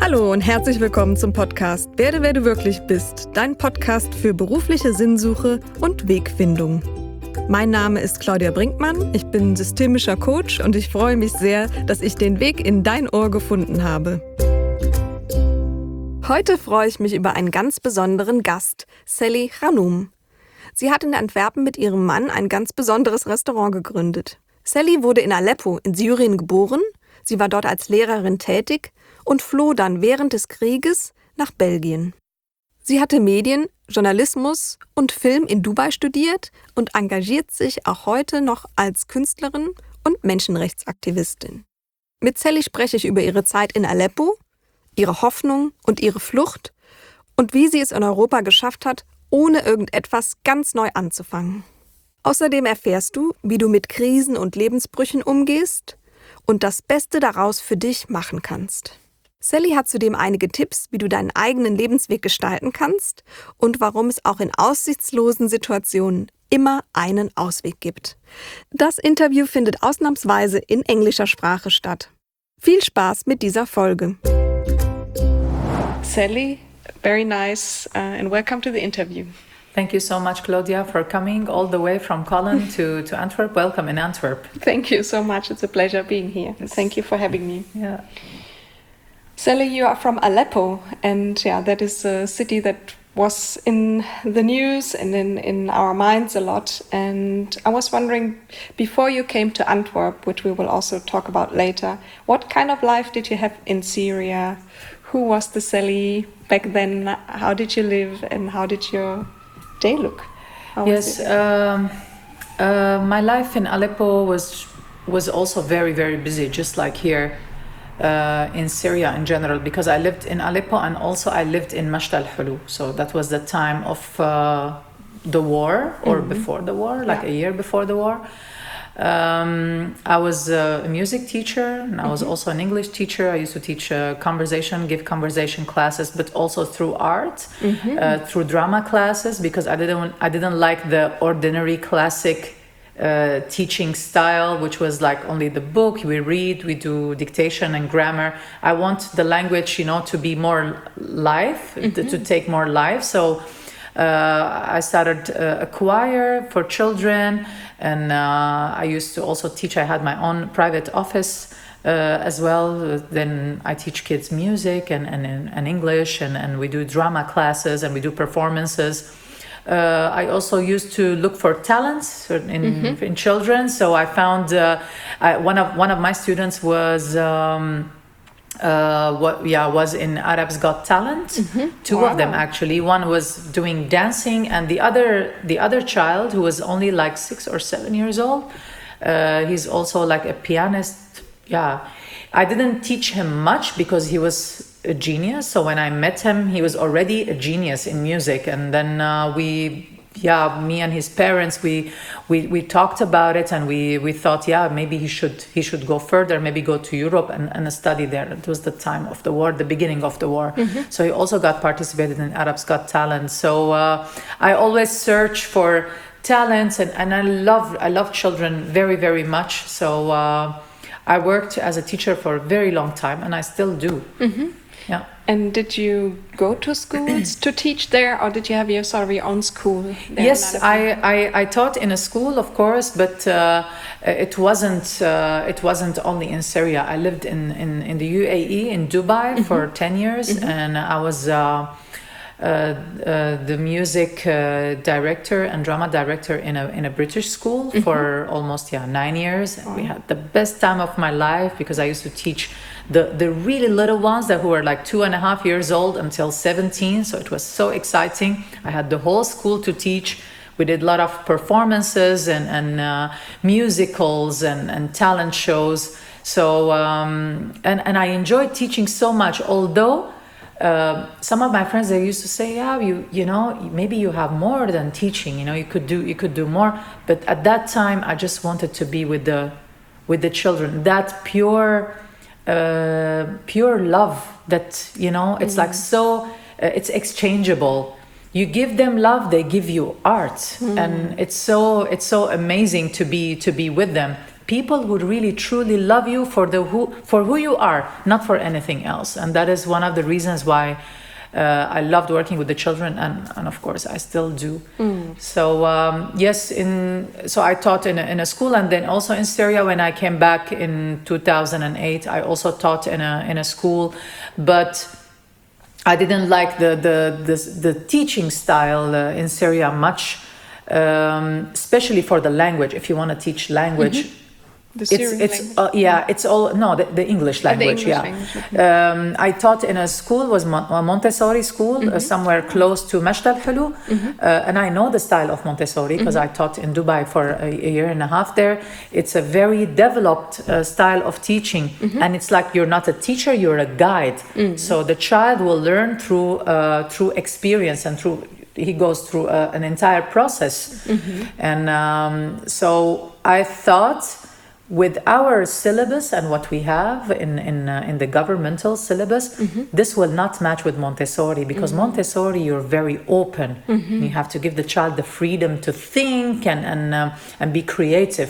Hallo und herzlich willkommen zum Podcast Werde, wer du wirklich bist, dein Podcast für berufliche Sinnsuche und Wegfindung. Mein Name ist Claudia Brinkmann, ich bin systemischer Coach und ich freue mich sehr, dass ich den Weg in dein Ohr gefunden habe. Heute freue ich mich über einen ganz besonderen Gast, Sally Hanoum. Sie hat in Antwerpen mit ihrem Mann ein ganz besonderes Restaurant gegründet. Sally wurde in Aleppo in Syrien geboren, sie war dort als Lehrerin tätig und floh dann während des Krieges nach Belgien. Sie hatte Medien, Journalismus und Film in Dubai studiert und engagiert sich auch heute noch als Künstlerin und Menschenrechtsaktivistin. Mit Sally spreche ich über ihre Zeit in Aleppo, ihre Hoffnung und ihre Flucht und wie sie es in Europa geschafft hat, ohne irgendetwas ganz neu anzufangen. Außerdem erfährst du, wie du mit Krisen und Lebensbrüchen umgehst und das Beste daraus für dich machen kannst. Sally hat zudem einige Tipps, wie du deinen eigenen Lebensweg gestalten kannst und warum es auch in aussichtslosen Situationen immer einen Ausweg gibt. Das Interview findet ausnahmsweise in englischer Sprache statt. Viel Spaß mit dieser Folge. Sally, very nice and welcome to the interview. Thank you so much, Claudia, for coming all the way from Cologne to Antwerp. Welcome in Antwerp. Thank you so much. It's a pleasure being here. Thank you for having me. Yeah. Sally, you are from Aleppo, and that is a city that was in the news and in our minds a lot. And I was wondering, before you came to Antwerp, which we will also talk about later, what kind of life did you have in Syria? Who was the Sally back then? How did you live, and how did your day look? Yes, my life in Aleppo was also very, very busy, just like here. In Syria in general, because I lived in Aleppo and also I lived in Mashta al-Hulu. So that was the time of the war or before the war, like a year before the war. I was a music teacher and I was also an English teacher. I used to teach give conversation classes, but also through art, through drama classes, because I didn't like the ordinary classic teaching style, which was like only the book, we read, we do dictation and grammar. I want the language, to be more live, to take more life. So I started a choir for children, and I used to also teach. I had my own private office as well. Then I teach kids music and English, and we do drama classes and we do performances. I also used to look for talents in children. So I found one of my students was in Arab's Got Talent. Two of them actually. One was doing dancing, and the other child, who was only like 6 or 7 years old, he's also like a pianist. Yeah, I didn't teach him much because he was a genius. So when I met him, he was already a genius in music. And then me and his parents, we talked about it, and we thought, maybe he should go further, maybe go to Europe and study there. It was the time of the war, the beginning of the war. So he also participated in Arab's Got Talent. So I always search for talents, and I love children very, very much. So I worked as a teacher for a very long time, and I still do. Yeah. And did you go to schools to teach there, or did you have your own school there? Yes, I taught in a school, of course, but it wasn't only in Syria. I lived in the UAE, in Dubai, for 10 years, and I was the music director and drama director in a British school for almost 9 years. We had the best time of my life because I used to teach the really little ones who were like 2.5 years old until 17. So it was so exciting. I had the whole school to teach. We did a lot of performances and musicals and talent shows. So and I enjoyed teaching so much. Although some of my friends, they used to say, maybe you have more than teaching. You could do more. But at that time, I just wanted to be with the children. That pure love that it's like so it's exchangeable. You give them love, they give you art, and it's so amazing to be with them. people who really truly love you for who you are, not for anything else. And that is one of the reasons why I loved working with the children, and of course I still do. So yes, so I taught in a school, and then also in Syria when I came back in 2008, I also taught in a school, but I didn't like the teaching style in Syria much, especially for the language. If you want to teach language. The Syrian language. It's all the English language. The English language. I taught in a school, was a Montessori school, somewhere close to Masht al-Hulu, and I know the style of Montessori because I taught in Dubai for a year and a half there. It's a very developed style of teaching, and it's like you're not a teacher, you're a guide. So the child will learn through experience and he goes through an entire process. And so I thought, with our syllabus and what we have in the governmental syllabus, this will not match with Montessori, because Montessori, you're very open. You have to give the child the freedom to think and be creative.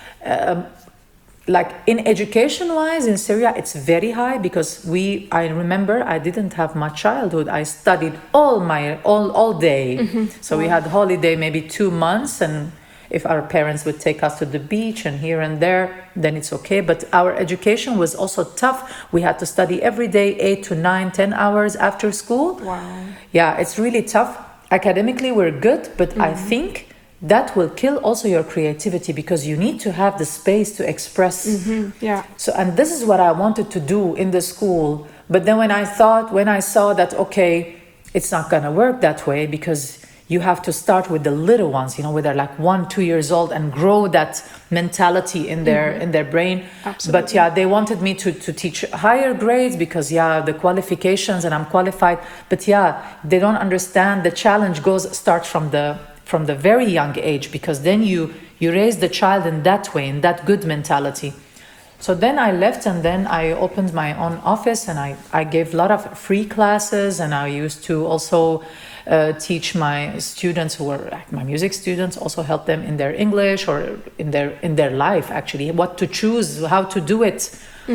Like in education-wise, in Syria, it's very high, because I remember I didn't have my childhood. I studied all day. So we had holiday maybe 2 months, and if our parents would take us to the beach and here and there, then it's okay. But our education was also tough. We had to study every day, 8 to 9, 10 hours after school. Wow. Yeah, it's really tough. Academically, we're good, but I think that will kill also your creativity, because you need to have the space to express. Yeah. So, and this is what I wanted to do in the school. But then when I saw that, okay, it's not gonna work that way, because you have to start with the little ones, when they're like 1, 2 years old, and grow that mentality in their brain. Absolutely. But yeah, they wanted me to teach higher grades, because the qualifications, and I'm qualified. But they don't understand the challenge starts from the very young age, because then you raise the child in that way, in that good mentality. So then I left, and then I opened my own office, and I gave a lot of free classes, and I used to also teach my students who were like my music students, also help them in their English or in their life, actually, what to choose, how to do it.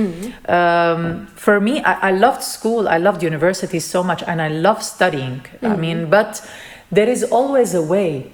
For me, I loved school, I loved university so much, and I love studying. I mean, but there is always a way.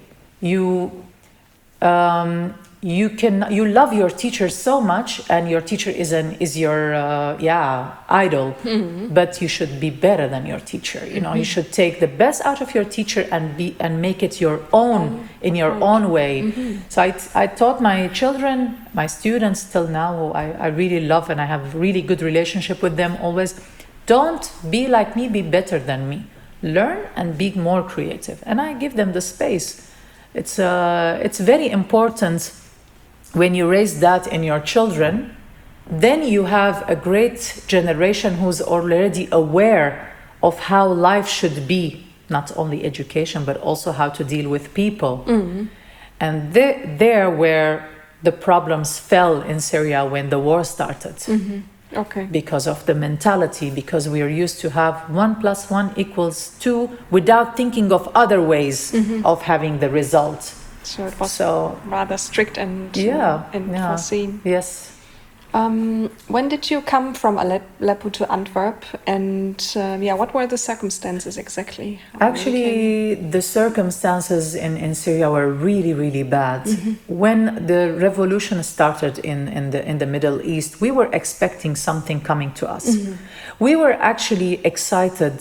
You love your teacher so much, and your teacher is your idol, but you should be better than your teacher. You should take the best out of your teacher and make it your own in your own way. So I taught my children, my students till now, who I really love, and I have a really good relationship with them always. Don't be like me, be better than me. Learn and be more creative, and I give them the space. It's very important. When you raise that in your children, then you have a great generation who's already aware of how life should be, not only education, but also how to deal with people. And there where the problems fell in Syria when the war started. Okay. Because of the mentality, because we are used to have 1 + 1 = 2 without thinking of other ways of having the result. So it was rather strict and foreseen. Yes. When did you come from Aleppo to Antwerp, and what were the circumstances exactly? Actually, the circumstances in Syria were really, really bad. When the revolution started in the Middle East, we were expecting something coming to us. We were actually excited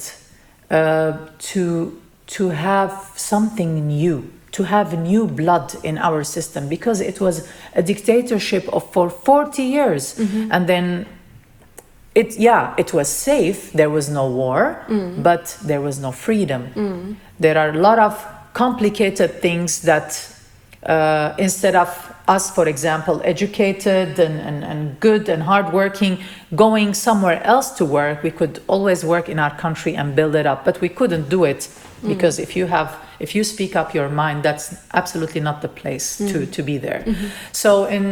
to have something new, to have new blood in our system, because it was a dictatorship for 40 years. And then it was safe, there was no war, but there was no freedom. There are a lot of complicated things that instead of us, for example, educated and good and hardworking, going somewhere else to work, we could always work in our country and build it up, but we couldn't do it, because if you speak up your mind, that's absolutely not the place to be there. So in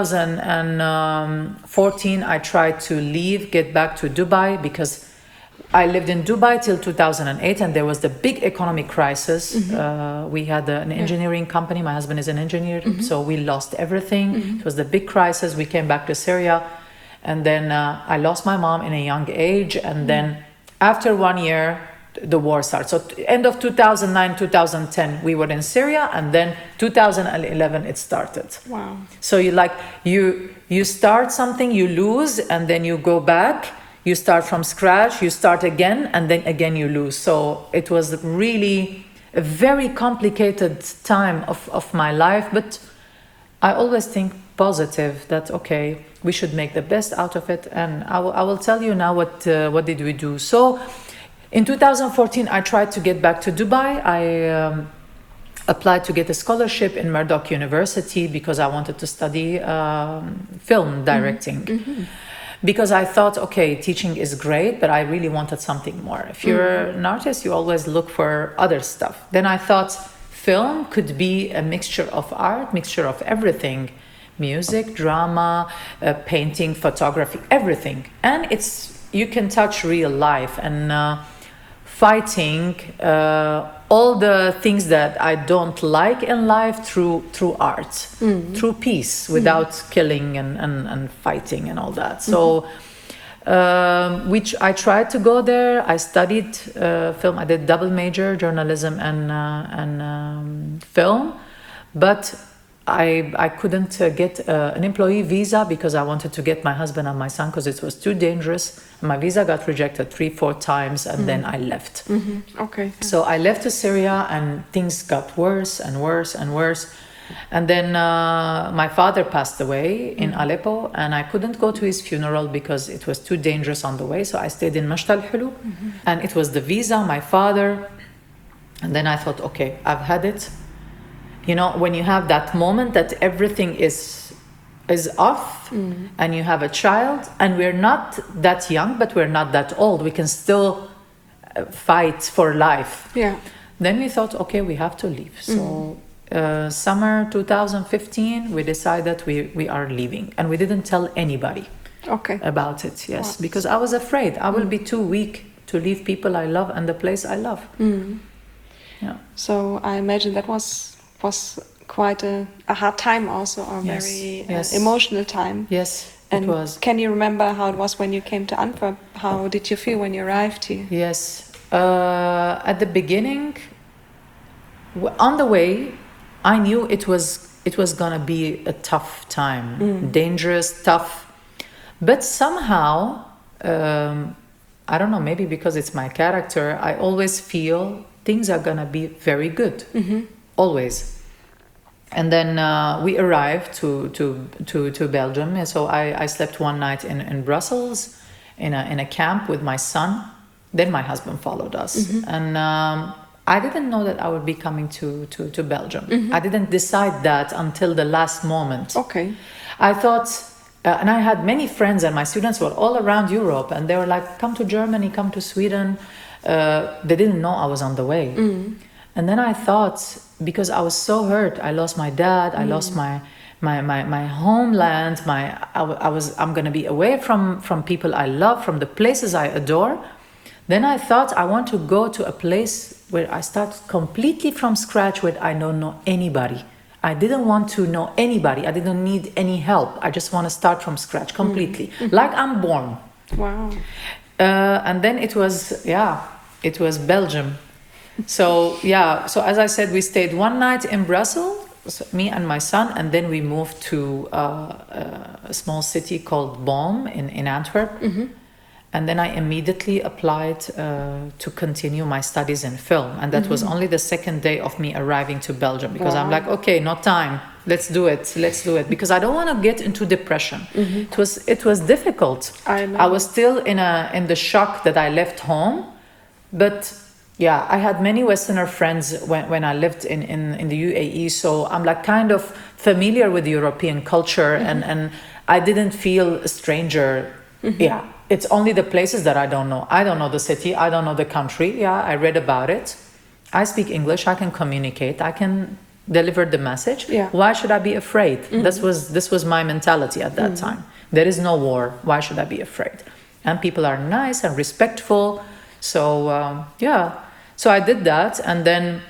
2014, I tried to leave, get back to Dubai, because I lived in Dubai till 2008, and there was the big economic crisis. We had an engineering company. My husband is an engineer, so we lost everything. It was the big crisis. We came back to Syria, and then I lost my mom in a young age. And then after 1 year, the war started. So end of 2009, 2010, we were in Syria, and then 2011 it started. Wow. So you start something, you lose, and then you go back. You start from scratch, you start again, and then again you lose. So it was really a very complicated time of my life, but I always think positive, that okay, we should make the best out of it. And I will tell you now what did we do. So in 2014, I tried to get back to Dubai. I applied to get a scholarship in Murdoch University because I wanted to study film directing. Because I thought, okay, teaching is great, but I really wanted something more. If you're an artist, you always look for other stuff. Then I thought film could be a mixture of art, mixture of everything. Music, drama, painting, photography, everything. And you can touch real life and fighting all the things that I don't like in life through art, through peace, without killing and fighting and all that. So, which I tried to go there. I studied film. I did double major, journalism and film, but I couldn't get an employee visa because I wanted to get my husband and my son because it was too dangerous. My visa got rejected 3-4 times, and then I left. Okay. So I left to Syria, and things got worse and worse and worse. And then my father passed away in Aleppo, and I couldn't go to his funeral because it was too dangerous on the way. So I stayed in Mashta al-Hulu, and it was the visa, my father. And then I thought, okay, I've had it. You know, when you have that moment that everything is off, and you have a child, and we're not that young, but we're not that old. We can still fight for life. Yeah. Then we thought, okay, we have to leave. So summer 2015, we decided we are leaving, and we didn't tell anybody about it. Yes, because I was afraid I will be too weak to leave people I love and the place I love. Yeah. So I imagine that was quite a hard time also, or very emotional time. Yes, and it was. Can you remember how it was when you came to Antwerp? How did you feel when you arrived here? Yes. At the beginning, on the way, I knew it was gonna be a tough time, dangerous, tough. But somehow, I don't know, maybe because it's my character, I always feel things are gonna be very good. Always. And then we arrived to Belgium, and so I slept one night in Brussels in a camp with my son. Then my husband followed us, and I didn't know that I would be coming to Belgium. I didn't decide that until the last moment. Okay. I thought, and I had many friends, and my students were all around Europe, and they were like, "Come to Germany, come to Sweden." They didn't know I was on the way. And then I thought, because I was so hurt, I lost my dad, I lost my homeland, I'm gonna be away from people I love, from the places I adore. Then I thought I want to go to a place where I start completely from scratch, where I don't know anybody. I didn't want to know anybody. I didn't need any help. I just want to start from scratch completely, like I'm born. Wow. And then it was Belgium. So as I said, we stayed one night in Brussels, me and my son, and then we moved to a small city called Boom in Antwerp. And then I immediately applied to continue my studies in film. And that was only the second day of me arriving to Belgium, because I'm like, okay, no time. Let's do it. Because I don't want to get into depression. It was difficult. I was still in the shock that I left home. But yeah, I had many Westerner friends when I lived in the UAE. So I'm like kind of familiar with the European culture, and I didn't feel a stranger. Yeah. It's only the places that I don't know. I don't know the city. I don't know the country. Yeah, I read about it. I speak English. I can communicate. I can deliver the message. Yeah. Why should I be afraid? This was my mentality at that time. There is no war. Why should I be afraid? And people are nice and respectful. So so I did that, and then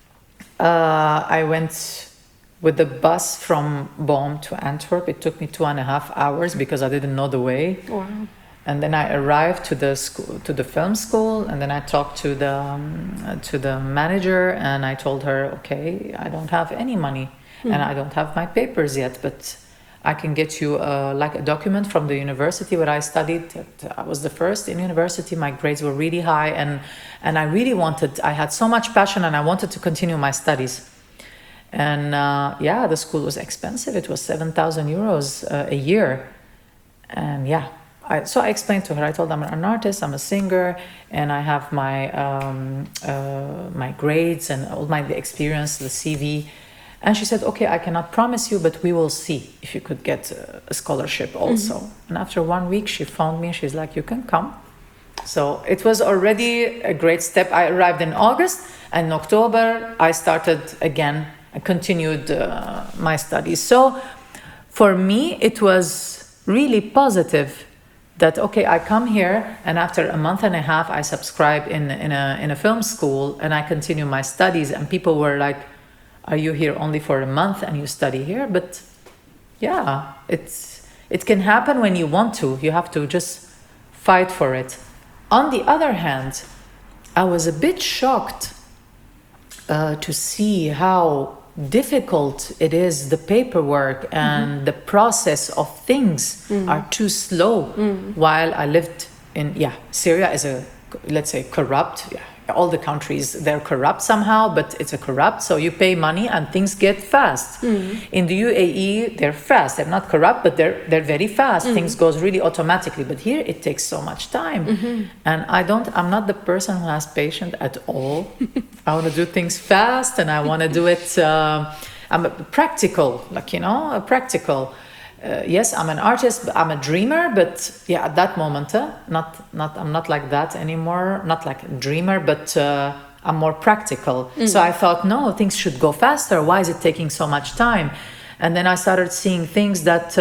I went with the bus from Boom to Antwerp. It took me 2.5 hours because I didn't know the way. Wow. And then I arrived to the school, to the film school, and then I talked to the manager, and I told her, okay, I don't have any money, and I don't have my papers yet, but I can get you like a document from the university where I studied. I was the first in university. My grades were really high, and I really wanted. I had so much passion, and I wanted to continue my studies. And the school was expensive. It was 7,000 euros a year, and so I explained to her. I told them I'm an artist, I'm a singer, and I have my my grades and all my experience, the CV. And she said, okay, I cannot promise you, but we will see if you could get a scholarship also. And after 1 week, she phoned me. She's like, you can come. So it was already a great step. I arrived in August, and in October, I started again. I continued my studies. So for me, it was really positive that, okay, I come here, and after a month and a half, I subscribe in a film school, and I continue my studies. And people were like, are you here only for a month and you study here? But yeah, it can happen when you want to. You have to just fight for it. On the other hand, I was a bit shocked to see how difficult it is. The paperwork and the process of things are too slow. While I lived in Syria is a, let's say, corrupt. All the countries, they're corrupt somehow, but it's a corrupt, so you pay money and things get fast. In the UAE, they're fast. They're not corrupt, but they're very fast. Things goes really automatically. But here it takes so much time. And I'm not the person who has patience at all. I want to do things fast, and I want to do it I'm practical, practical. Yes, I'm an artist, I'm a dreamer, but at that moment, I'm not like that anymore. Not like a dreamer, but I'm more practical. So I thought, no, things should go faster. Why is it taking so much time? And then I started seeing things that,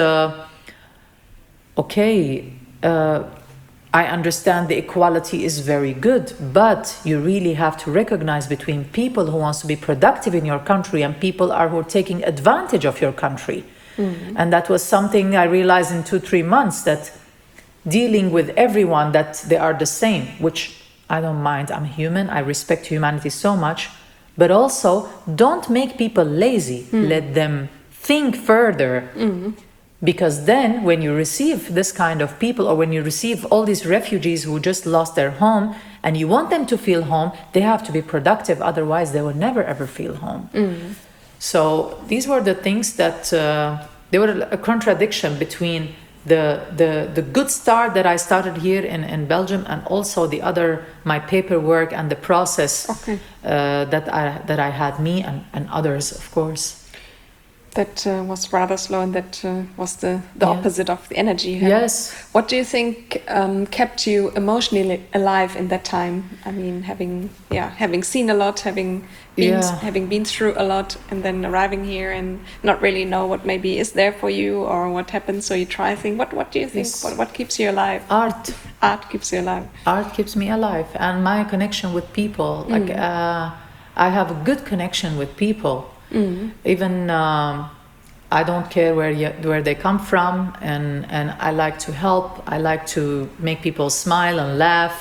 I understand the equality is very good, but you really have to recognize between people who wants to be productive in your country and people who are taking advantage of your country. And that was something I realized in 2-3 months, that dealing with everyone, that they are the same, which I don't mind. I'm human. I respect humanity so much. But also, don't make people lazy. Let them think further. Because then when you receive this kind of people, or when you receive all these refugees who just lost their home, and you want them to feel home, they have to be productive. Otherwise, they will never, ever feel home. So these were the things that there were a contradiction between the good start that I started here in Belgium, and also my paperwork and the process that I had, me and others, of course. That was rather slow, and that was the opposite of the energy you had. Yes. What do you think kept you emotionally alive in that time? I mean, having seen a lot, having been through a lot, and then arriving here and not really know what maybe is there for you or what happens, so you try things. What do you think? Yes. What keeps you alive? Art. Art keeps you alive. Art keeps me alive, and my connection with people. Like I have a good connection with people. Even I don't care where they come from, and I like to help. I like to make people smile and laugh.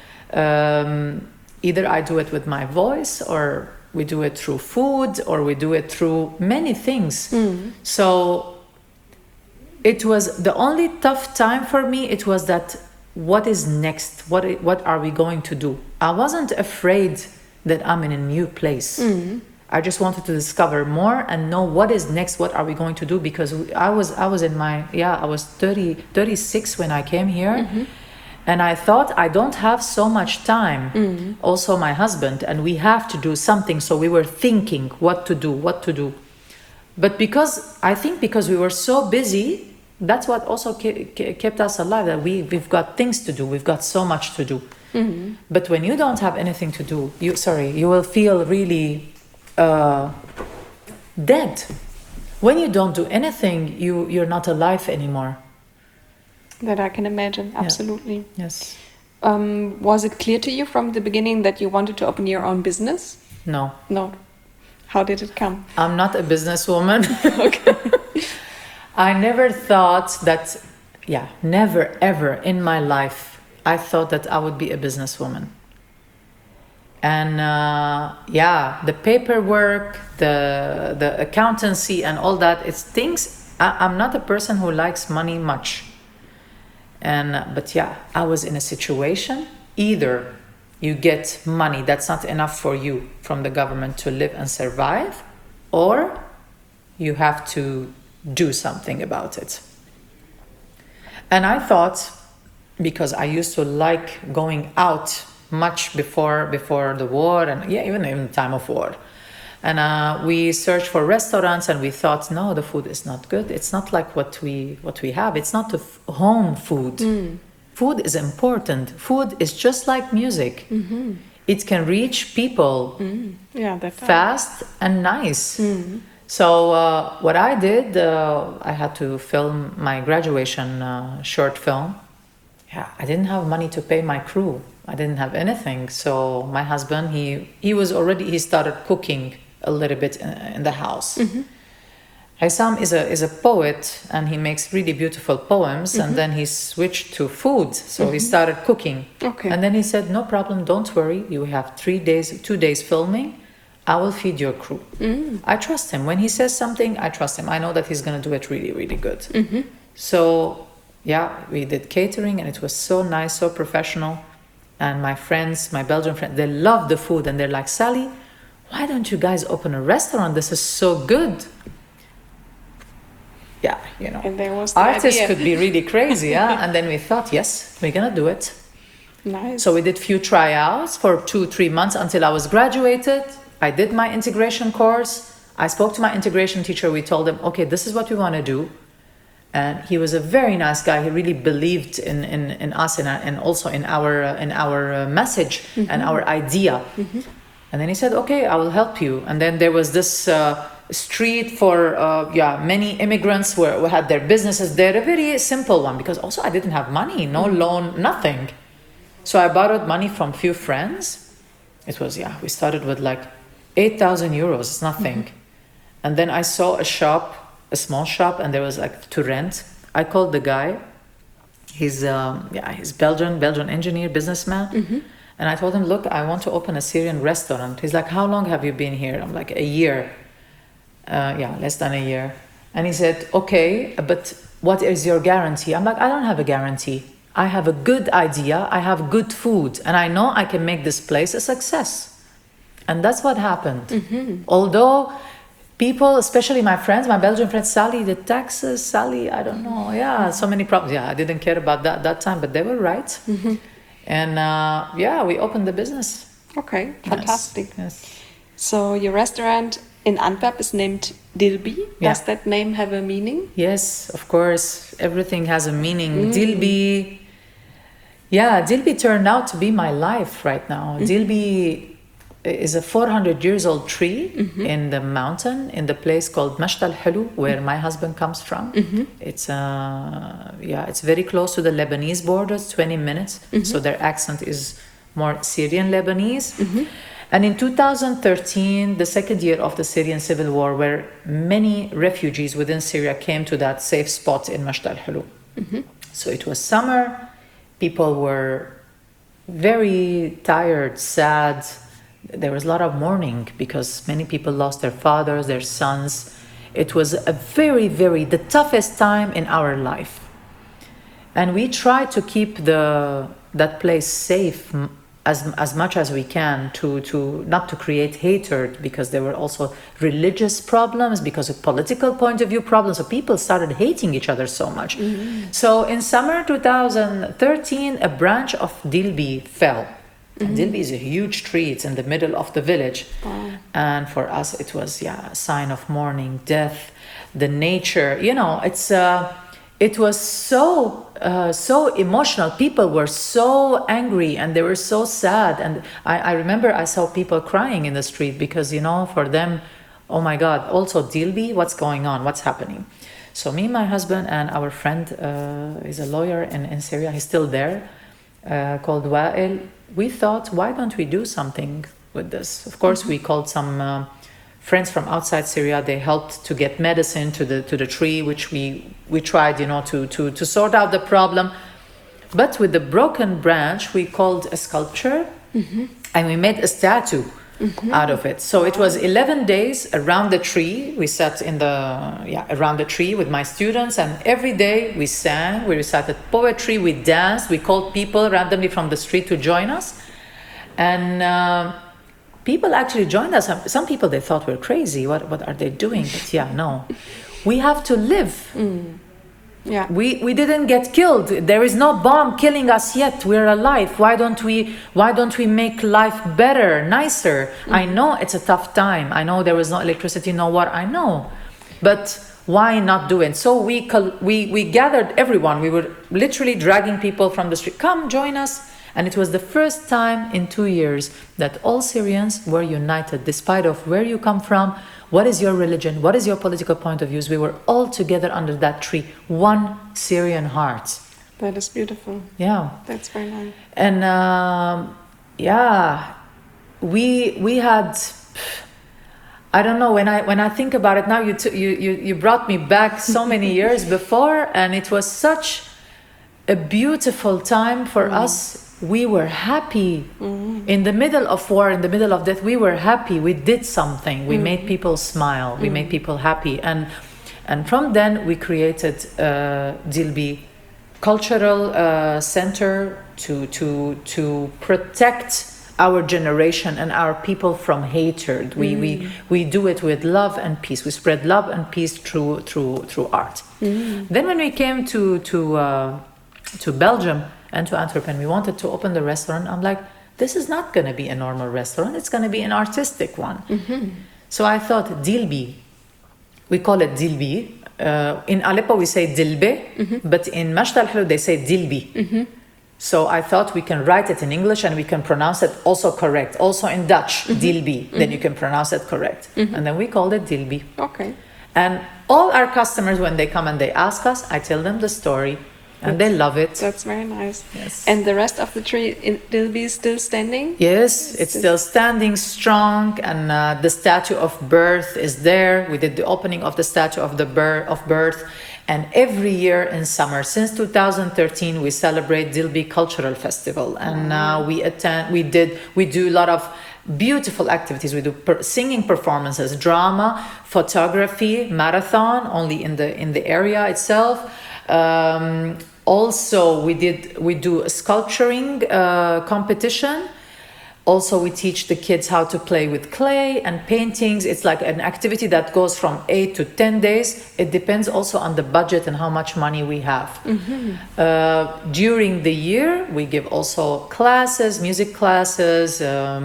Either I do it with my voice, or we do it through food, or we do it through many things. So it was the only tough time for me. It was that, what is next? What are we going to do? I wasn't afraid that I'm in a new place. I just wanted to discover more and know what is next. What are we going to do? Because I was in my I was 36 when I came here, and I thought I don't have so much time. Also my husband, and we have to do something. So we were thinking what to do. But because we were so busy, that's what also kept us alive. That we've got things to do. We've got so much to do. But when you don't have anything to do, you will feel really dead. When you don't do anything, you're not alive anymore. That I can imagine, absolutely. Yes. Was it clear to you from the beginning that you wanted to open your own business? No. No. How did it come? I'm not a businesswoman. Okay. I never thought that, never ever in my life, I thought that I would be a businesswoman. And the paperwork, the accountancy and all that, it's things, I'm not a person who likes money much. But I was in a situation, either you get money that's not enough for you from the government to live and survive, or you have to do something about it. And I thought, because I used to like going out much before the war, and even in time of war, and we searched for restaurants, and we thought, no, the food is not good. It's not like what we have. It's not home food. Food is important. Food is just like music. It can reach people fast and nice. So what I did, I had to film my graduation short film. I didn't have money to pay my crew. I didn't have anything. So my husband, he started cooking a little bit in the house. Haysam is a poet, and he makes really beautiful poems, and then he switched to food. So he started cooking. Okay. And then he said, no problem, don't worry. You have 2 days filming. I will feed your crew. I trust him. When he says something, I trust him. I know that he's going to do it really, really good. So, we did catering, and it was so nice, so professional. And my friends, my Belgian friends, they loved the food, and they're like, Sally, why don't you guys open a restaurant? This is so good. And there was the artists idea. could be really crazy, And then we thought, yes, we're gonna do it. Nice. So we did few tryouts for 2-3 months until I was graduated. I did my integration course. I spoke to my integration teacher. We told him, okay, this is what we want to do. And he was a very nice guy. He really believed in us and also in our message and our idea. And then he said, okay, I will help you. And then there was this street for many immigrants who had their businesses there, a very simple one, because also I didn't have money, no loan, nothing. So I borrowed money from few friends. It was, we started with like 8,000 euros, it's nothing. And then I saw a small shop, and there was like to rent. I called the guy. He's Belgian engineer, businessman. And I told him, look, I want to open a Syrian restaurant. He's like, how long have you been here? I'm like, a year. Less than a year. And he said, okay, but what is your guarantee? I'm like, I don't have a guarantee. I have a good idea. I have good food. And I know I can make this place a success. And that's what happened. Although people, especially my friends, my Belgian friends, Sally, the taxes, Sally, I don't know. So many problems. I didn't care about that time, but they were right. And we opened the business. Okay, fantastic. Yes. So your restaurant in Antwerp is named Dilbi. Yeah. Does that name have a meaning? Yes, of course. Everything has a meaning. Dilbi. Dilbi turned out to be my life right now. Dilbi is a 400 years old tree in the mountain, in the place called Masht al-Hulu, where my husband comes from. It's it's very close to the Lebanese border, 20 minutes. So their accent is more Syrian Lebanese. And in 2013, the second year of the Syrian civil war, where many refugees within Syria came to that safe spot in Masht al-Hulu. So it was summer. People were very tired, sad. There was a lot of mourning because many people lost their fathers, their sons. It was a very, the toughest time in our life. And we tried to keep that place safe as much as we can to not to create hatred, because there were also religious problems, because of political point of view problems. So people started hating each other so much. So in summer 2013, a branch of Dilbi fell. And Dilbi is a huge tree. It's in the middle of the village. Wow. And for us, it was a sign of mourning, death, the nature. It was so emotional. People were so angry and they were so sad. And I remember I saw people crying in the street because, for them, oh my God, also Dilbi, what's going on? What's happening? So me, my husband, and our friend is a lawyer in Syria. He's still there. called Wa'il. We thought, why don't we do something with this? Of course, we called some friends from outside Syria. They helped to get medicine to the tree, which we tried, to sort out the problem. But with the broken branch, we called a sculpture, and we made a statue out of it. So it was 11 days around the tree. We sat around the tree with my students, and every day we sang, we recited poetry, we danced, we called people randomly from the street to join us. And people actually joined us. Some people, they thought we're crazy. What are they doing? But no. We have to live. Yeah. We didn't get killed. There is no bomb killing us yet. We're alive. Why don't we make life better, nicer? I know it's a tough time. I know there was no electricity, no water. I know. But why not do it? So we gathered everyone. We were literally dragging people from the street. Come, join us. And it was the first time in 2 years that all Syrians were united, despite of where you come from, what is your religion, what is your political point of views. We were all together under that tree, one Syrian heart. That is beautiful. Yeah. That's very nice. And we had, I don't know, when I think about it now, you brought me back so many years before, and it was such a beautiful time for us. We were happy in the middle of war, in the middle of death. We were happy. We did something. We made people smile. We made people happy. And from then we created Dilbi Cultural Center to protect our generation and our people from hatred. We do it with love and peace. We spread love and peace through art. Then when we came to Belgium and to Antwerp, and we wanted to open the restaurant, I'm like, this is not going to be a normal restaurant. It's going to be an artistic one. So I thought, Dilbi. We call it Dilbi. In Aleppo, we say Dilbe, but in Mashta al-Hulu, they say Dilbi. So I thought we can write it in English and we can pronounce it also correct. Also in Dutch, Dilbi. Then you can pronounce it correct. And then we called it Dilbi. Okay. And all our customers, when they come and they ask us, I tell them the story. And they love it. That's very nice. Yes. And the rest of the tree in Dilbi is still standing? Yes, it's still standing strong, and the statue of birth is there. We did the opening of the statue of birth, and every year in summer, since 2013, we celebrate Dilbi Cultural Festival, and we do a lot of beautiful activities. We do singing performances, drama, photography, marathon, only in the area itself. Also, we do a sculpturing competition. Also, we teach the kids how to play with clay and paintings. It's like an activity that goes from 8 to 10 days. It depends also on the budget and how much money we have. During the year, we give also classes, music classes,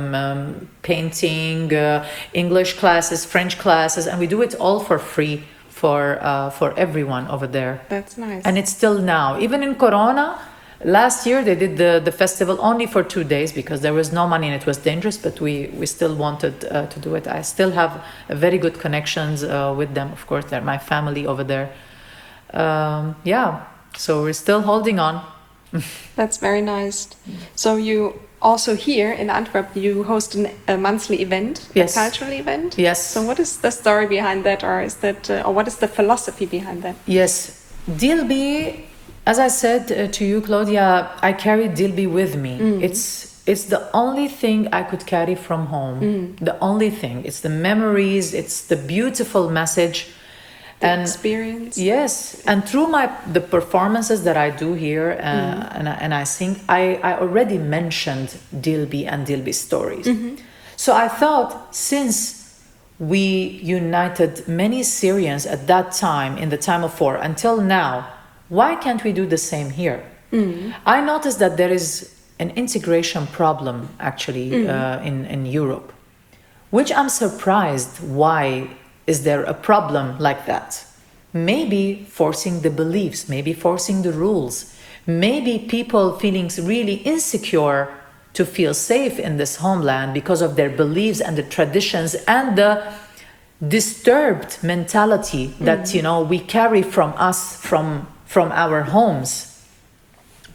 painting, English classes, French classes, and we do it all for free for everyone over there. That's nice. And it's still now. Even in Corona, last year they did the festival only for 2 days because there was no money and it was dangerous, but we still wanted to do it. I still have very good connections with them. Of course, they're my family over there. So we're still holding on. That's very nice. So you also here in Antwerp, you host a monthly event, yes. A cultural event. Yes. So what is the story behind that, or is that, or what is the philosophy behind that? Yes, Dilbi. As I said to you, Claudia, I carry Dilbi with me. It's the only thing I could carry from home. The only thing. It's the memories. It's the beautiful message. The experience. Yes, and through the performances that I do here and I sing, I already mentioned Dilbi and Dilbi stories. So I thought, since we united many Syrians at that time, in the time of war, until now, why can't we do the same here? I noticed that there is an integration problem actually in Europe, which I'm surprised why. Is there a problem like that? Maybe forcing the beliefs, maybe forcing the rules, maybe people feeling really insecure to feel safe in this homeland because of their beliefs and the traditions and the disturbed mentality that we carry from us from our homes.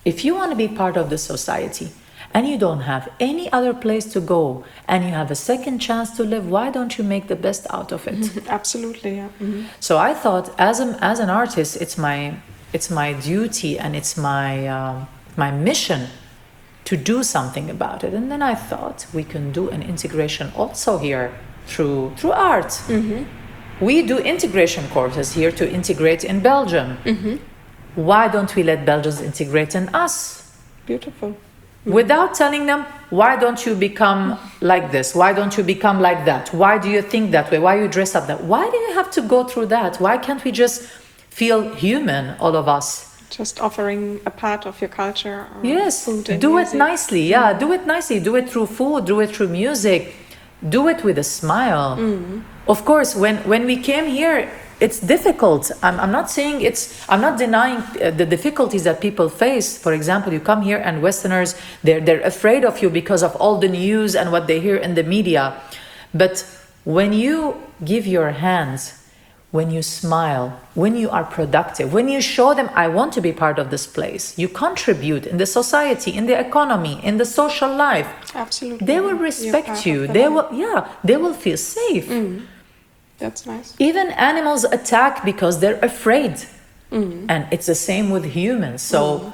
If you want to be part of the society and you don't have any other place to go and you have a second chance to live, why don't you make the best out of it? Absolutely, yeah. So I thought, as an artist, it's my duty and it's my mission to do something about it. And then I thought we can do an integration also here through art. We do integration courses here to integrate in Belgium. Why don't we let Belgians integrate in us? Beautiful. Without telling them, why don't you become like this? Why don't you become like that? Why do you think that way? Why you dress up that? Why do you have to go through that? Why can't we just feel human, all of us? Just offering a part of your culture. Or Yes, food and do music. it nicely. Yeah, do it nicely. Do it through food, do it through music, do it with a smile. Of course, when we came here, it's difficult. I'm not saying I'm not denying the difficulties that people face. For example, you come here and Westerners, they're afraid of you because of all the news and what they hear in the media. But when you give your hands, when you smile, when you are productive, when you show them, I want to be part of this place, you contribute in the society, in the economy, in the social life. Absolutely. They will You're respect part you. of the They life. will, they will feel safe. That's nice. Even animals attack because they're afraid, and it's the same with humans. So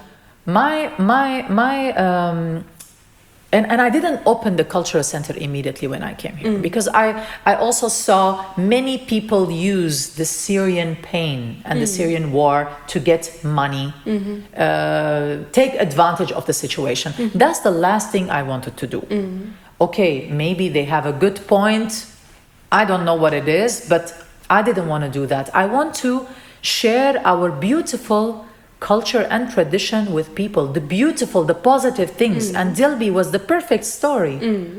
and I didn't open the cultural center immediately when I came here because I also saw many people use the Syrian pain and the Syrian war to get money, take advantage of the situation. That's the last thing I wanted to do. Okay, maybe they have a good point. I don't know what it is, but I didn't want to do that. I want to share our beautiful culture and tradition with people, the beautiful, the positive things. And Dilby was the perfect story.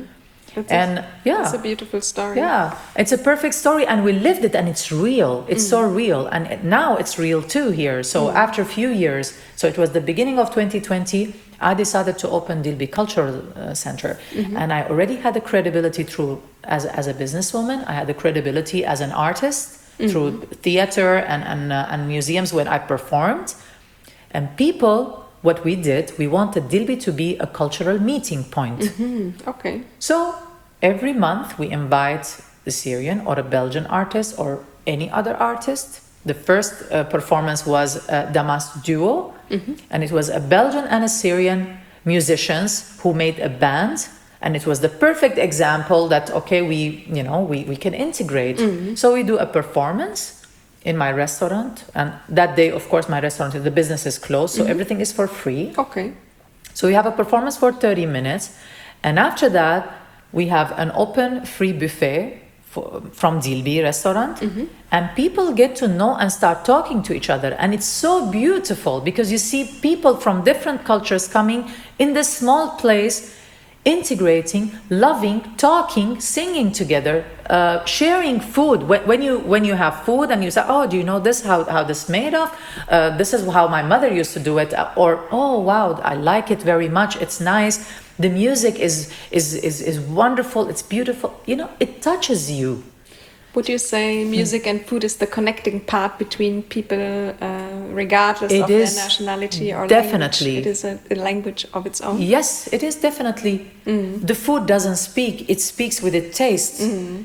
It's a beautiful story. Yeah, it's a perfect story, and we lived it, and it's real. It's so real, and now it's real too here. So after a few years, so it was the beginning of 2020, I decided to open Dilby Cultural Center, and I already had the credibility through as a businesswoman. I had the credibility as an artist through theater and museums when I performed, and people. What we did, we wanted Dilby to be a cultural meeting point. Okay. So every month we invite the Syrian or a Belgian artist or any other artist. The first performance was Damas Duo, and it was a Belgian and a Syrian musicians who made a band, and it was the perfect example that okay, we can integrate. So we do a performance in my restaurant, and that day, of course, my restaurant, the business is closed, so everything is for free. Okay. So we have a performance for 30 minutes, and after that, we have an open free buffet from Dilby restaurant, and people get to know and start talking to each other, and it's so beautiful because you see people from different cultures coming in this small place, integrating, loving, talking, singing together, sharing food. When you have food and you say, oh, do you know this, how this made of? This is how my mother used to do it. Or, oh, wow, I like it very much. It's nice. The music is wonderful. It's beautiful. It touches you. Would you say music and food is the connecting part between people, regardless of their nationality or definitely language? It is a language of its own. Yes, it is definitely. The food doesn't speak; it speaks with its taste.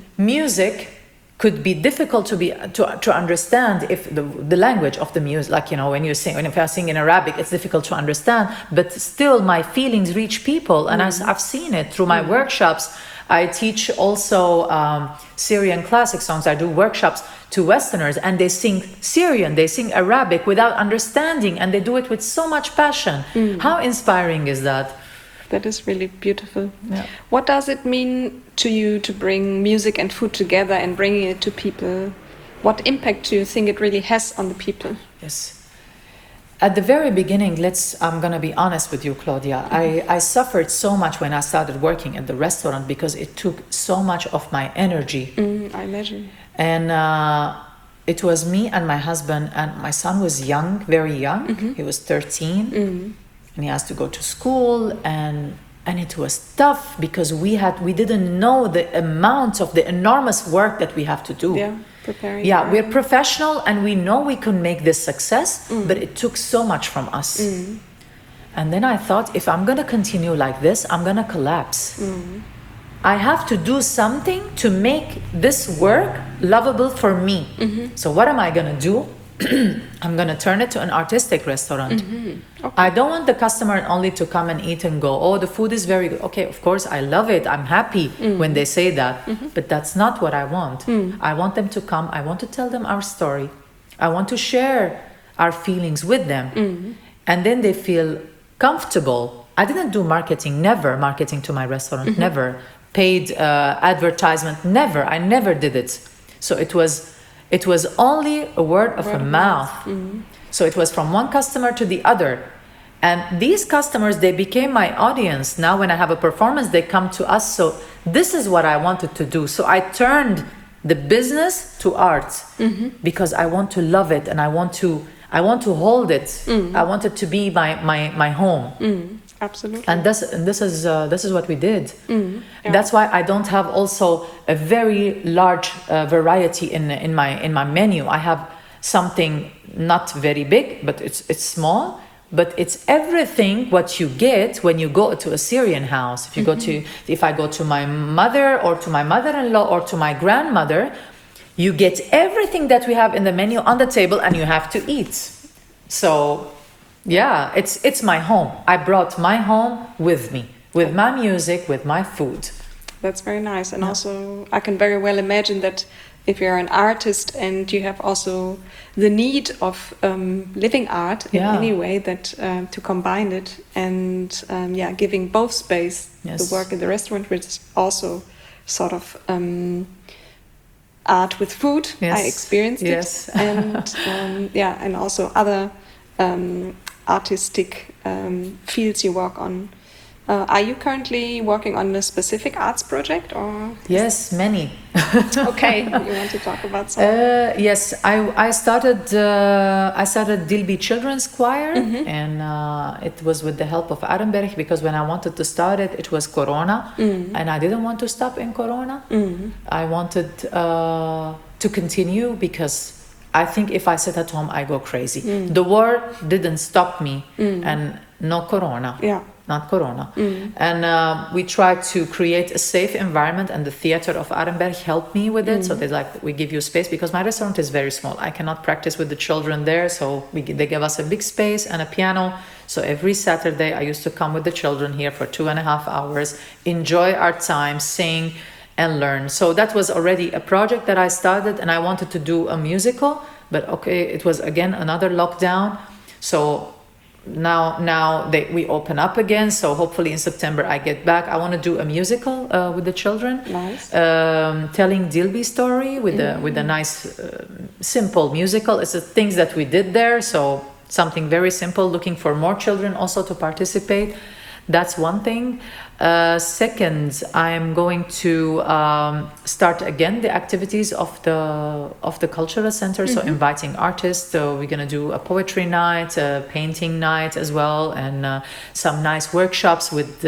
Music could be difficult to understand if the language of the music, like if I sing in Arabic, it's difficult to understand. But still, my feelings reach people, and I've seen it through my workshops. I teach also Syrian classic songs. I do workshops to Westerners, and they sing Syrian, they sing Arabic without understanding, and they do it with so much passion. How inspiring is that? That is really beautiful. Yeah. What does it mean to you to bring music and food together and bringing it to people? What impact do you think it really has on the people? Yes. At the very beginning, I'm going to be honest with you, Claudia. I suffered so much when I started working at the restaurant because it took so much of my energy. I imagine. And it was me and my husband, and my son was young, very young. He was 13, and he has to go to school, and it was tough because we didn't know the amount of the enormous work that we have to do. Yeah. Preparing. Yeah, we're professional and we know we can make this success, but it took so much from us. And then I thought, if I'm going to continue like this, I'm going to collapse. I have to do something to make this work lovable for me. So what am I going to do? I'm going to turn it to an artistic restaurant. Okay. I don't want the customer only to come and eat and go, oh, the food is very good. Okay, of course, I love it. I'm happy when they say that. But that's not what I want. I want them to come. I want to tell them our story. I want to share our feelings with them. And then they feel comfortable. I didn't do marketing, never marketing to my restaurant, never. Paid advertisement, never. I never did it. So it was only a word of mouth. So it was from one customer to the other. And these customers, they became my audience. Now when I have a performance, they come to us. So this is what I wanted to do. So I turned the business to art because I want to love it and I want to hold it. I want it to be my home. Absolutely. And this is what we did. Yeah. That's why I don't have also a very large variety in my menu. I have something not very big, but it's small. But it's everything what you get when you go to a Syrian house. If I go to my mother or to my mother-in-law or to my grandmother, you get everything that we have in the menu on the table and you have to eat. So yeah, it's my home. I brought my home with me, with my music, with my food. That's very nice. And also I can very well imagine that if you're an artist and you have also the need of living art in any way, that to combine it and giving both space, the work in the restaurant, which is also sort of art with food. I experienced it. And and also other artistic fields you work on. Are you currently working on a specific arts project or? Yes, many. Okay, you want to talk about some? Yes, I started Dilby Children's Choir, and it was with the help of Arenberg, because when I wanted to start it, it was Corona, and I didn't want to stop in Corona. I wanted to continue because I think if I sit at home, I go crazy. The war didn't stop me, and no Corona. Yeah. Not Corona. And we tried to create a safe environment, and the theater of Arenberg helped me with it. So we give you space, because my restaurant is very small. I cannot practice with the children there. So they give us a big space and a piano. So every Saturday I used to come with the children here for 2.5 hours, enjoy our time, sing and learn. So that was already a project that I started, and I wanted to do a musical, but it was again another lockdown. So now we open up again, so hopefully in September I get back. I want to do a musical with the children. Nice. Telling Dilby story with a nice simple musical. It's the things that we did there, so something very simple, looking for more children also to participate. That's one thing. Second, I'm going to start again the activities of the cultural center. So inviting artists. So we're gonna do a poetry night, a painting night as well, and some nice workshops with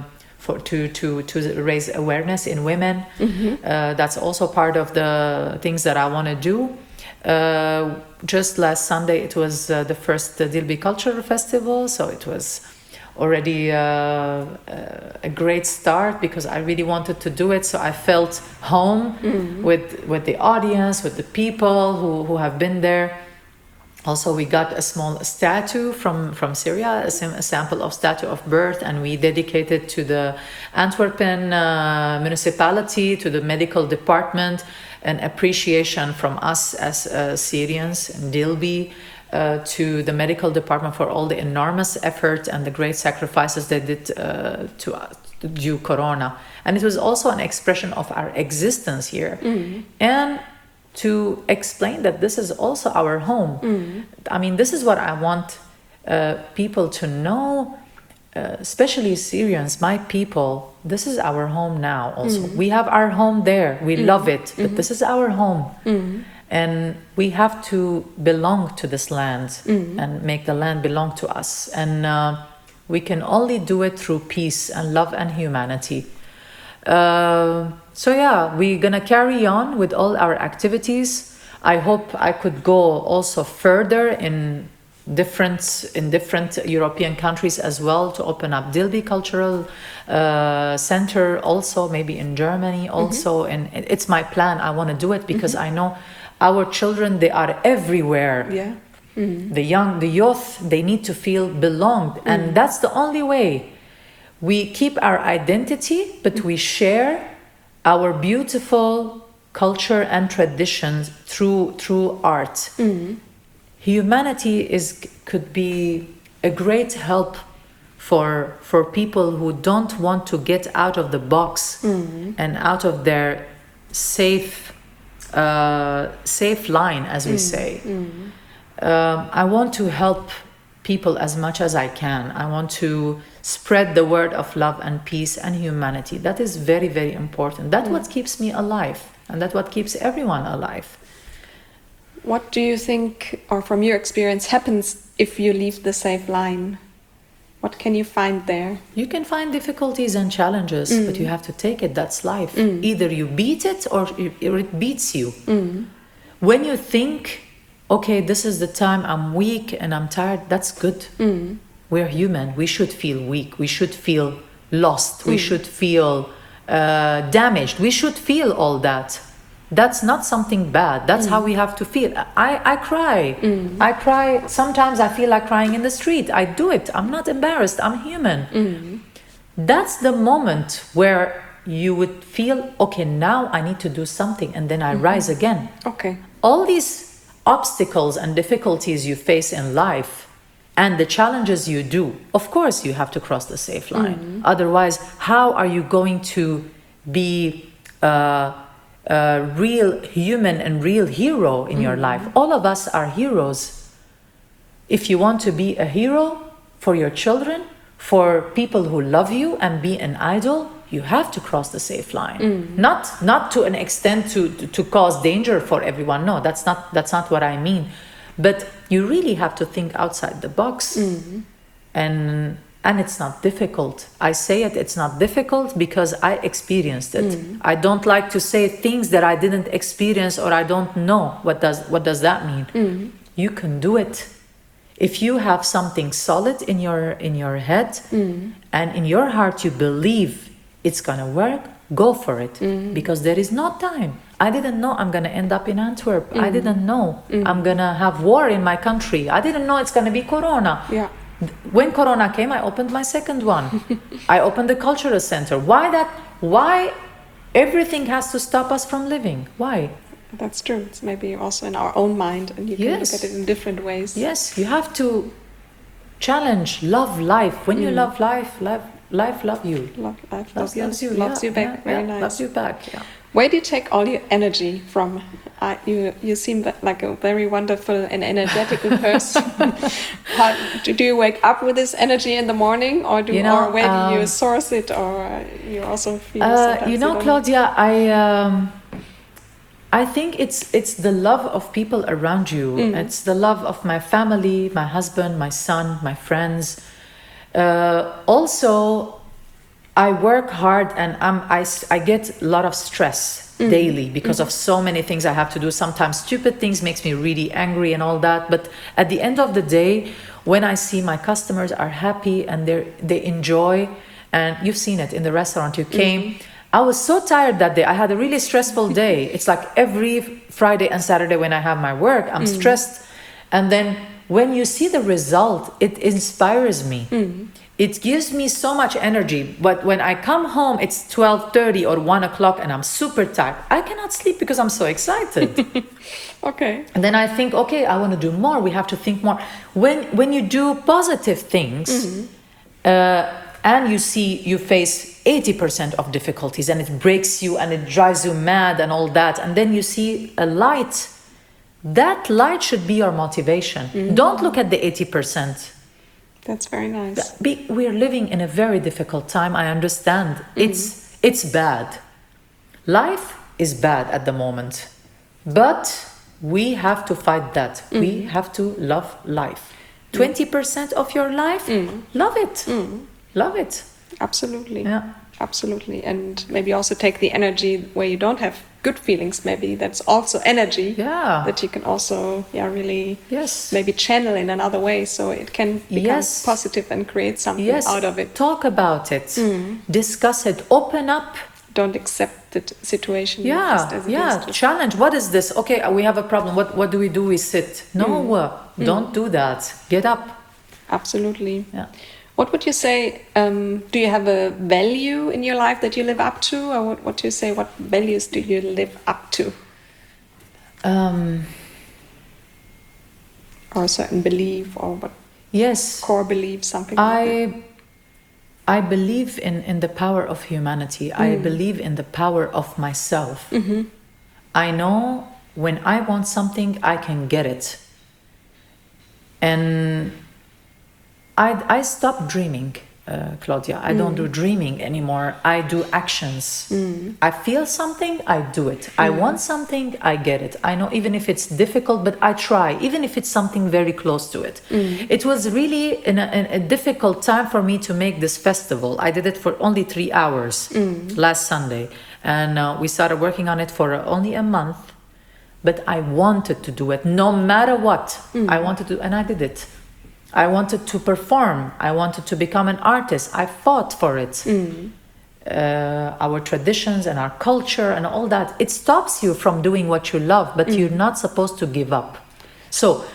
to raise awareness in women. That's also part of the things that I want to do. Just last Sunday, it was the first Dilby Cultural Festival, so it was already a great start, because I really wanted to do it. So I felt home with the audience, with the people who have been there. Also, we got a small statue from Syria, a sample of statue of birth, and we dedicated to the Antwerpen municipality, to the medical department, an appreciation from us as Syrians in Dilby, to the medical department for all the enormous effort and the great sacrifices they did due Corona. And it was also an expression of our existence here. And to explain that this is also our home. I mean, this is what I want people to know, especially Syrians, my people. This is our home now also. We have our home there. We love it, but this is our home. And we have to belong to this land and make the land belong to us. And we can only do it through peace and love and humanity. So yeah, we're gonna carry on with all our activities. I hope I could go also further in different European countries as well, to open up Dilby Cultural Center also, maybe in Germany also. And it's my plan. I want to do it because I know our children, they are everywhere. Yeah. The young, the youth, they need to feel belonged. And that's the only way we keep our identity, but we share our beautiful culture and traditions through art. Humanity could be a great help for people who don't want to get out of the box and out of their safe line, as we say. I want to help people as much as I can. I want to spread the word of love and peace and humanity. That is very, very important. That's what keeps me alive, and that's what keeps everyone alive. What do you think, or from your experience, happens if you leave the safe line? What can you find there? You can find difficulties and challenges, but you have to take it. That's life. Either you beat it or it beats you. When you think, okay, this is the time I'm weak and I'm tired, that's good. We're human. We should feel weak. We should feel lost. We should feel damaged. We should feel all that. That's not something bad. That's how we have to feel. I cry. I cry. Sometimes I feel like crying in the street. I do it. I'm not embarrassed. I'm human. That's the moment where you would feel, okay, now I need to do something, and then I rise again. Okay. All these obstacles and difficulties you face in life and the challenges you do, of course you have to cross the safe line. Otherwise, how are you going to be a real human and real hero in your life? All of us are heroes. If you want to be a hero for your children, for people who love you and be an idol, you have to cross the safe line. Not to an extent to cause danger for everyone. No, that's not what I mean. But you really have to think outside the box. And it's not difficult. I say it's not difficult because I experienced it. I don't like to say things that I didn't experience or I don't know. What does that mean? You can do it. If you have something solid in your head and in your heart you believe it's gonna work, go for it. Because there is no time. I didn't know I'm gonna end up in Antwerp. I didn't know I'm gonna have war in my country. I didn't know it's gonna be Corona. Yeah. When Corona came, I opened my second one. I opened the cultural center. Why everything has to stop us from living? Why? That's true. It's maybe also in our own mind, and you can look at it in different ways. Yes, you have to challenge, love life. When you love life, life loves you. Life loves you. Loves you back. Very nice. Loves you back. Yeah. Where do you take all your energy from? You seem like a very wonderful and energetic person. Do you wake up with this energy in the morning, or or where do you source it, or you also feel? Claudia, I think it's the love of people around you. It's the love of my family, my husband, my son, my friends. Also, I work hard and I get a lot of stress daily because of so many things I have to do. Sometimes stupid things makes me really angry and all that. But at the end of the day, when I see my customers are happy and they enjoy, and you've seen it in the restaurant you came, I was so tired that day. I had a really stressful day. It's like every Friday and Saturday when I have my work, I'm stressed. And then when you see the result, it inspires me. It gives me so much energy. But when I come home, it's 12:30 or 1 o'clock and I'm super tired. I cannot sleep because I'm so excited. Okay. And then I think, okay, I want to do more. We have to think more. When you do positive things, and you face 80% of difficulties and it breaks you and it drives you mad and all that, and then you see a light, that light should be your motivation. Don't look at the 80%. That's very nice. We're living in a very difficult time. I understand. It's bad. Life is bad at the moment. But we have to fight that. We have to love life. 20% of your life, love it. Love it. Absolutely. Yeah. Absolutely. And maybe also take the energy where you don't have good feelings, maybe that's also energy that you can also really maybe channel in another way, so it can become positive and create something out of it. Talk about it, discuss it, open up. Don't accept the situation just as it is. Challenge. What is this? Okay, we have a problem. What do? We sit. No, don't do that. Get up. Absolutely. Yeah. What would you say, do you have a value in your life that you live up to? Or what do you say, what values do you live up to? Or a certain belief, or what? Yes. Core belief, something like that. I believe in the power of humanity. I believe in the power of myself. I know when I want something, I can get it. And I stopped dreaming, Claudia. I don't do dreaming anymore. I do actions. I feel something, I do it. I want something, I get it. I know even if it's difficult, but I try, even if it's something very close to it. It was really a difficult time for me to make this festival. I did it for only 3 hours last Sunday. And we started working on it for only a month. But I wanted to do it no matter what. I wanted to, and I did it. I wanted to perform. I wanted to become an artist. I fought for it. Our traditions and our culture and all that. It stops you from doing what you love, but you're not supposed to give up. So,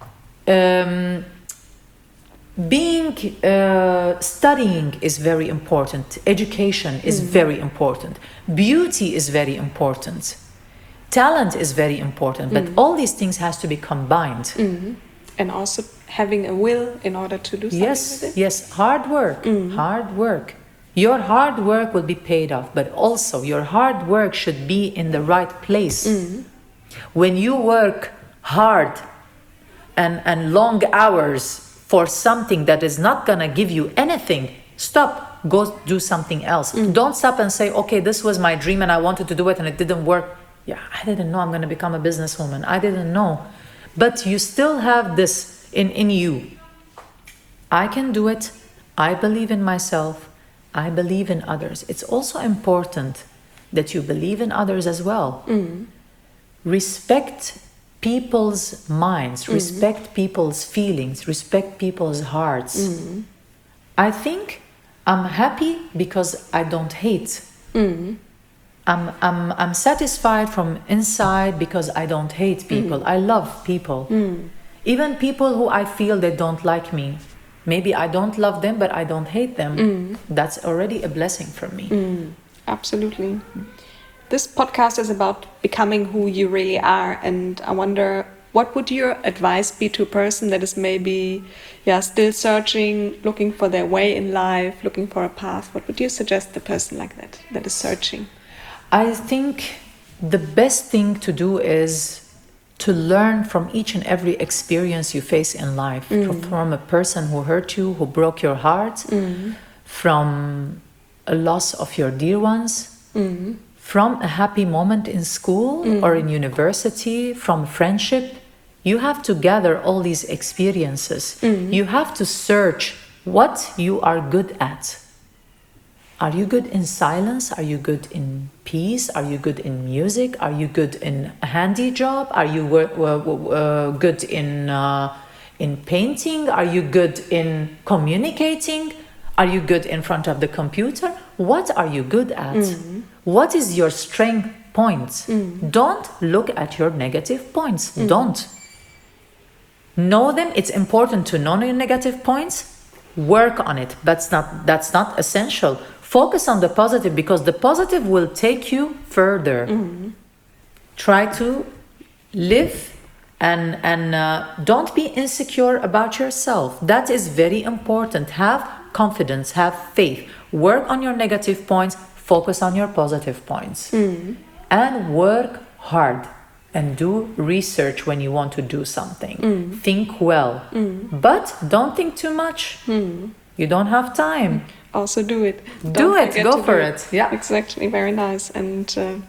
studying is very important. Education is very important. Beauty is very important. Talent is very important. But all these things has to be combined. And also having a will in order to do something with it? Yes, hard work, hard work. Your hard work will be paid off, but also your hard work should be in the right place. When you work hard and long hours for something that is not gonna give you anything, stop, go do something else. Don't stop and say, okay, this was my dream and I wanted to do it and it didn't work. Yeah, I didn't know I'm gonna become a businesswoman. I didn't know. But you still have this in you. I can do it. I believe in myself. I believe in others. It's also important that you believe in others as well. Respect people's minds, respect people's feelings, respect people's hearts. I think I'm happy because I don't hate. I'm satisfied from inside because I don't hate people. I love people. Even people who I feel they don't like me. Maybe I don't love them, but I don't hate them. That's already a blessing for me. Absolutely. This podcast is about becoming who you really are. And I wonder, what would your advice be to a person that is maybe still searching, looking for their way in life, looking for a path? What would you suggest a person like that is searching? I think the best thing to do is to learn from each and every experience you face in life, from a person who hurt you, who broke your heart, from a loss of your dear ones, from a happy moment in school or in university, from friendship. You have to gather all these experiences. You have to search what you are good at. Are you good in silence? Are you good in peace? Are you good in music? Are you good in a handy job? Are you good in painting? Are you good in communicating? Are you good in front of the computer? What are you good at? What is your strength points? Don't look at your negative points. Don't. Know them. It's important to know your negative points. Work on it. That's not essential. Focus on the positive, because the positive will take you further. Try to live and don't be insecure about yourself. That is very important. Have confidence, have faith. Work on your negative points, focus on your positive points. And work hard and do research when you want to do something. Think well, but don't think too much. You don't have time. Also do it. Go for it. Yeah, exactly. Very nice. And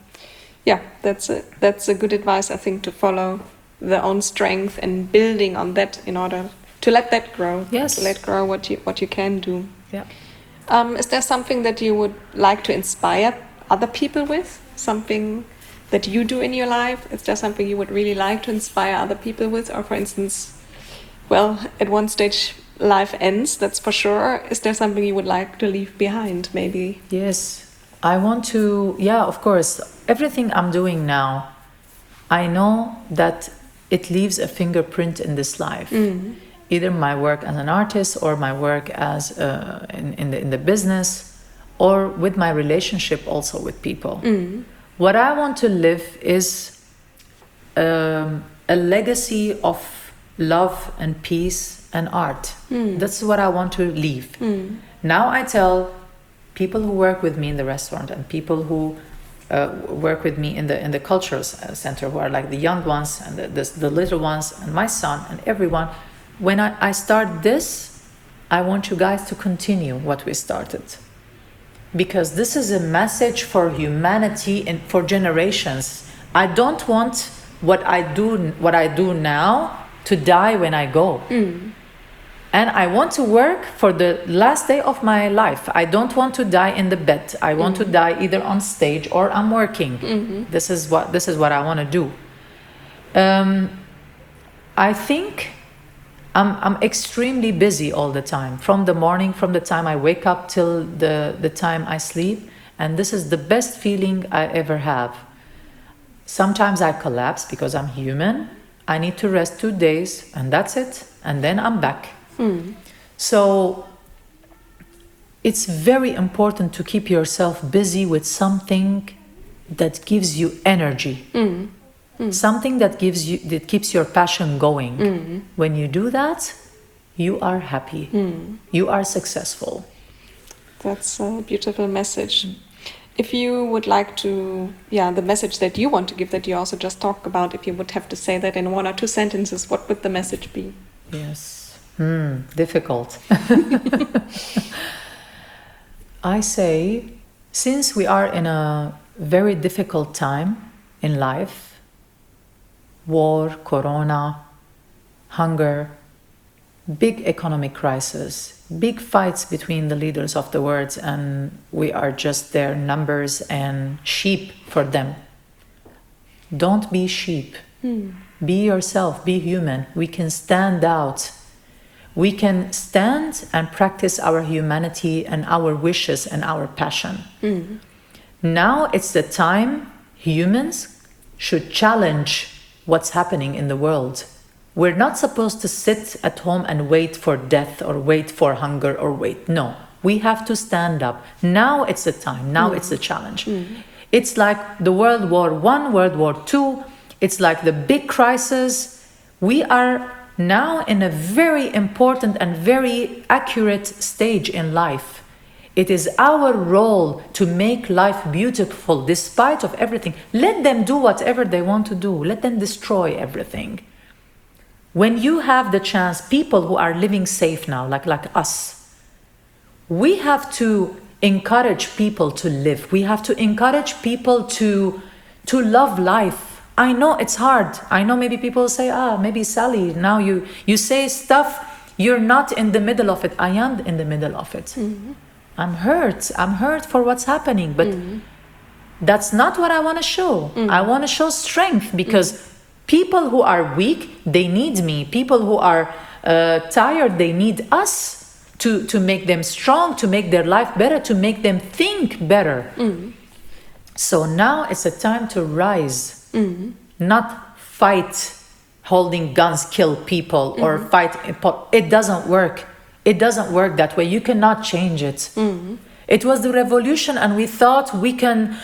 that's a good advice, I think, to follow their own strength and building on that in order to let that grow. Yes. To let grow what you can do. Yeah. Is there something that you would like to inspire other people with? Something that you do in your life? Is there something you would really like to inspire other people with? Or for instance, well, at one stage life ends, that's for sure. Is there something you would like to leave behind, maybe? Yes, I want to, yeah, of course. Everything I'm doing now, I know that it leaves a fingerprint in this life. Either my work as an artist or my work as in the business, or with my relationship also with people. What I want to live is a legacy of love and peace and art. That's what I want to leave. Now I tell people who work with me in the restaurant and people who work with me in the cultural center, who are like the young ones and the little ones and my son and everyone, when I start this, I want you guys to continue what we started, because this is a message for humanity and for generations. I don't want what I do now to die when I go. And I want to work for the last day of my life. I don't want to die in the bed. I want to die either on stage or I'm working. This is what I want to do. I think I'm extremely busy all the time, from the morning, from the time I wake up till the time I sleep. And this is the best feeling I ever have. Sometimes I collapse because I'm human. I need to rest 2 days and that's it. And then I'm back. So it's very important to keep yourself busy with something that gives you energy. Something that keeps your passion going. When you do that, you are happy. You are successful. That's a beautiful message. If you would like to, the message that you want to give, that you also just talked about, if you would have to say that in 1 or 2 sentences, what would the message be? Yes. Difficult. I say, since we are in a very difficult time in life, war, corona, hunger, big economic crisis, big fights between the leaders of the world, and we are just their numbers and sheep for them. Don't be sheep. Be yourself, be human. We can stand out. We can stand and practice our humanity and our wishes and our passion. Now it's the time humans should challenge what's happening in the world. We're not supposed to sit at home and wait for death or wait for hunger or wait. No, we have to stand up. Now it's the time. Now it's the challenge. It's like the World War I, World War II. It's like the big crisis. We are now in a very important and very accurate stage in life. It is our role to make life beautiful despite of everything. Let them do whatever they want to do. Let them destroy everything. When you have the chance, people who are living safe now, like us, we have to encourage people to live. We have to encourage people to love life. I know it's hard. I know maybe people say, maybe Sally, now you say stuff, you're not in the middle of it. I am in the middle of it. I'm hurt for what's happening, but that's not what I want to show. I want to show strength, because people who are weak, they need me. People who are tired, they need us to make them strong, to make their life better, to make them think better. So now it's a time to rise. Not fight, holding guns, kill people, or fight. It doesn't work. It doesn't work that way. You cannot change it. It was the revolution, and we thought we can,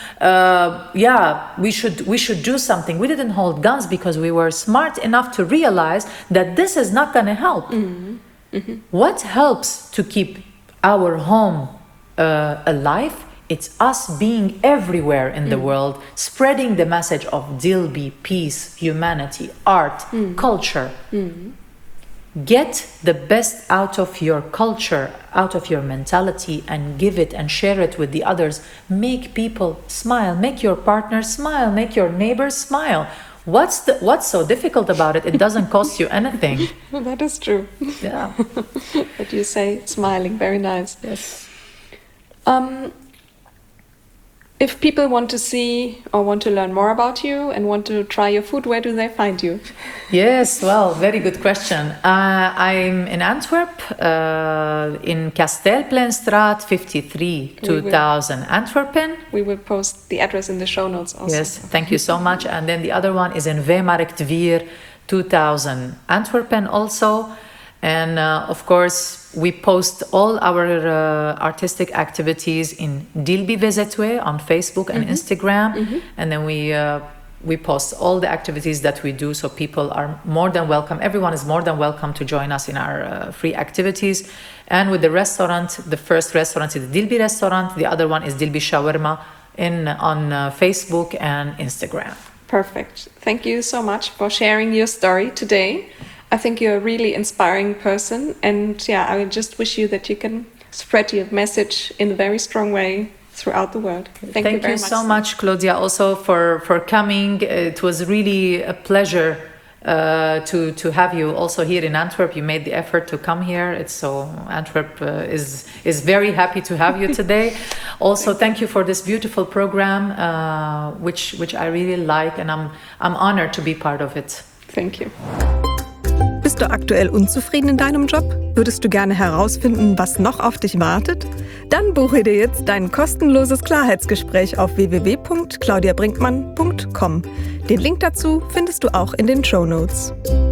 we should do something. We didn't hold guns because we were smart enough to realize that this is not going to help. What helps to keep our home alive? It's us being everywhere in the world, spreading the message of Dilbi, peace, humanity, art, culture. Get the best out of your culture, out of your mentality, and give it and share it with the others. Make people smile, make your partner smile, make your neighbors smile. What's so difficult about it? It doesn't cost you anything. That is true. Yeah. But you say smiling, very nice. Yes. If people want to see or want to learn more about you and want to try your food, where do they find you? Yes, well, very good question. I'm in Antwerp, in Kastelplein-straat 53, 2000, Antwerpen. We will post the address in the show notes also. Yes, thank you so much. And then the other one is in Veemarkt 4, 2000, Antwerpen also. And of course, we post all our artistic activities in Dilby VZW on Facebook and Instagram. And then we post all the activities that we do, so people are more than welcome. Everyone is more than welcome to join us in our free activities. And with the restaurant, the first restaurant is the Dilby restaurant. The other one is Dilby Shawarma on Facebook and Instagram. Perfect. Thank you so much for sharing your story today. I think you're a really inspiring person, and I just wish you that you can spread your message in a very strong way throughout the world. Thank you very much. So much, Claudia, also for coming. It was really a pleasure to have you also here in Antwerp. You made the effort to come here. Antwerp is very happy to have you today. Also, thank you for this beautiful program, which I really like, and I'm honored to be part of it. Thank you. Bist du aktuell unzufrieden in deinem Job? Würdest du gerne herausfinden, was noch auf dich wartet? Dann buche dir jetzt dein kostenloses Klarheitsgespräch auf www.claudiabrinkmann.com. Den Link dazu findest du auch in den Shownotes.